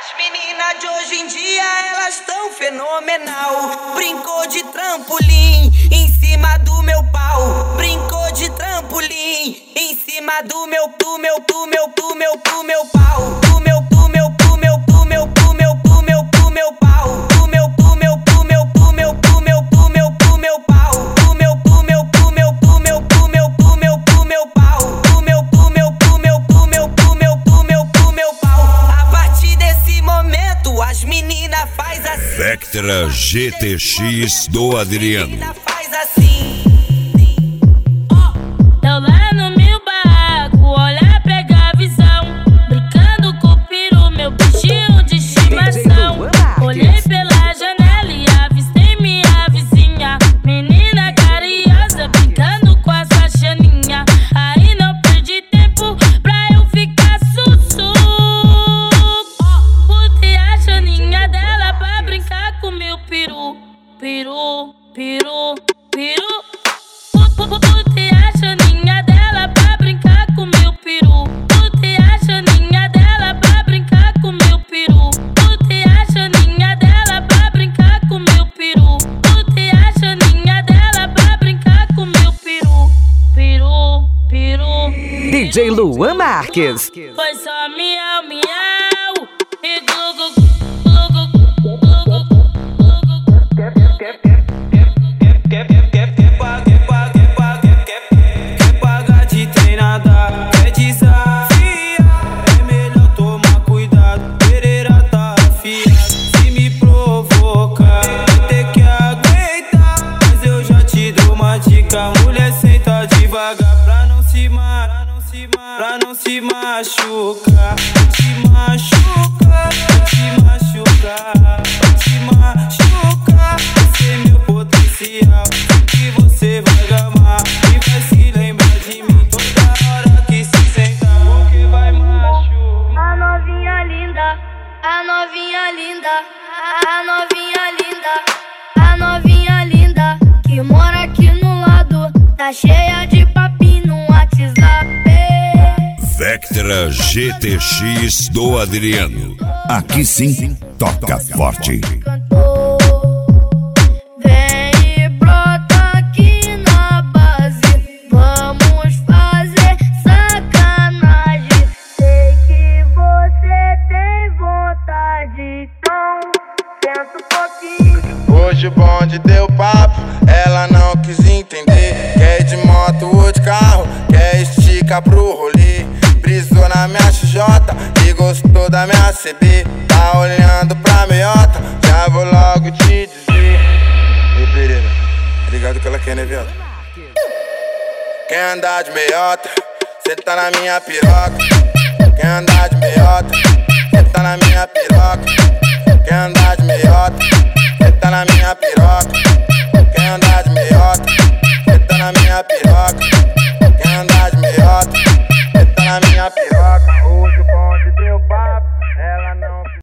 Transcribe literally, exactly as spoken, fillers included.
Meninas de hoje em dia, elas tão fenomenal. Brincou de trampolim em cima do meu pau. Brincou de trampolim em cima do meu, do meu, do meu, do meu, do meu pau. Do meu, do meu, do meu, do meu, do meu, do meu, do meu pau. Do meu, do meu, do meu, do meu, do meu, do meu, do meu pau. Do meu, do meu, do meu, do meu, do meu, do meu, do meu pau. Do meu, do meu, do meu, do meu, do meu, do meu, do meu pau. A partir desse momento, as meninas faz assim. Vectra G T X do Adriano. Faz assim. Tô lá no meu barraco, olha, pega a visão. Brincando com o peru, meu bichinho de estimação. Olhei pela janela e avistei minha vizinha. Menina carinhosa, brincando com a sua chaninha. Aí não perdi tempo pra eu ficar sussu. Botei a chaninha dela pra brincar com meu peru. Peru, peru, peru. Botei a chaninha dela pra brincar com meu peru. Botei a chaninha dela pra brincar com meu peru. Botei a chaninha dela pra brincar com meu peru. Botei a chaninha dela pra brincar com meu peru. Peru, peru. D J Luan Marques. Foi só miau, miau e glu, glu, glu, glu, glu, glu, glu, glu. Quer, quer, quer, quer, quer, quer, quer, quer, pagar, quer, pagar, quer, pagar, quer, quer pagar de treinada, quer desafiar. É melhor tomar cuidado, pereira tá afiado. Se me provocar, vai ter que aguentar. Mas eu já te dou uma dica, mulher, senta devagar pra não se mar, pra não se mar, pra não se machucar. Vai te machucar, vai te machucar, vai te machucar. Esse é meu potencial, que você vai gamar e vai se lembrar de mim toda hora que se sentar, porque vai machucar. A novinha linda, a novinha linda, a novinha linda, a novinha linda, que mora aqui no lado, tá cheia de papinho no WhatsApp. Vectra G T X do Adriano. Aqui sim, toca forte. Cantou, vem e brota aqui na base, vamos fazer sacanagem. Sei que você tem vontade, então senta um pouquinho. Hoje o bonde deu papo, ela não quis entender. Quer de moto ou de carro, quer esticar pro rolê. Brisou na minha X J e gostou da minha C B. Tá olhando pra meiota, já vou logo te dizer. Ei, Pereira, ligado que ela quer, né, viado? Quer andar de meiota, cê tá na minha piroca. Quer andar de meiota, cê tá na minha piroca. Quer andar de meiota, cê tá na minha piroca. Quer andar de meiota, cê tá na minha piroca.